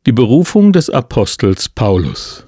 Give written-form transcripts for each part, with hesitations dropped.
Die Berufung des Apostels Paulus.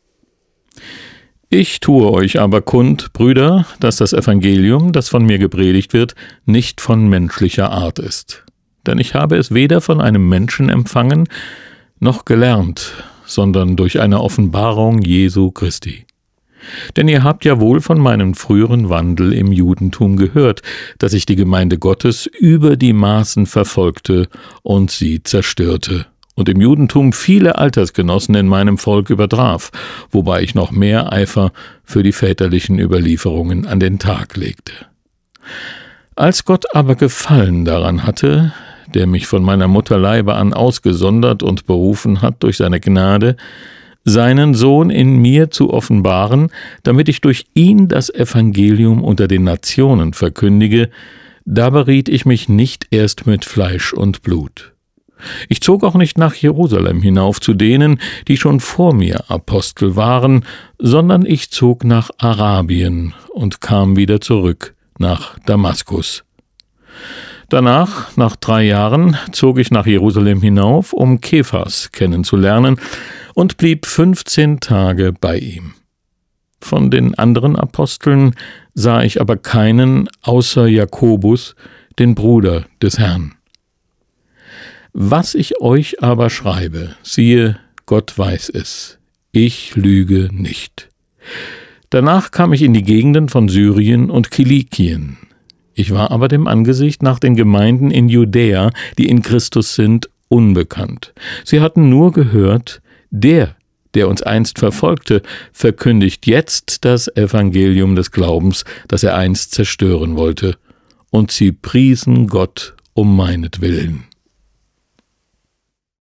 Ich tue euch aber kund, Brüder, dass das Evangelium, das von mir gepredigt wird, nicht von menschlicher Art ist. Denn ich habe es weder von einem Menschen empfangen, noch gelernt, sondern durch eine Offenbarung Jesu Christi. Denn ihr habt ja wohl von meinem früheren Wandel im Judentum gehört, dass ich die Gemeinde Gottes über die Maßen verfolgte und sie zerstörte und im Judentum viele Altersgenossen in meinem Volk übertraf, wobei ich noch mehr Eifer für die väterlichen Überlieferungen an den Tag legte. Als Gott aber Gefallen daran hatte, der mich von meiner Mutterleibe an ausgesondert und berufen hat durch seine Gnade, seinen Sohn in mir zu offenbaren, damit ich durch ihn das Evangelium unter den Nationen verkündige, da beriet ich mich nicht erst mit Fleisch und Blut. Ich zog auch nicht nach Jerusalem hinauf zu denen, die schon vor mir Apostel waren, sondern ich zog nach Arabien und kam wieder zurück nach Damaskus. Danach, nach 3 Jahren, zog ich nach Jerusalem hinauf, um Kephas kennenzulernen, und blieb 15 Tage bei ihm. Von den anderen Aposteln sah ich aber keinen außer Jakobus, den Bruder des Herrn. Was ich euch aber schreibe, siehe, Gott weiß es, ich lüge nicht. Danach kam ich in die Gegenden von Syrien und Kilikien. Ich war aber dem Angesicht nach den Gemeinden in Judäa, die in Christus sind, unbekannt. Sie hatten nur gehört, der uns einst verfolgte, verkündigt jetzt das Evangelium des Glaubens, das er einst zerstören wollte, und sie priesen Gott um meinetwillen.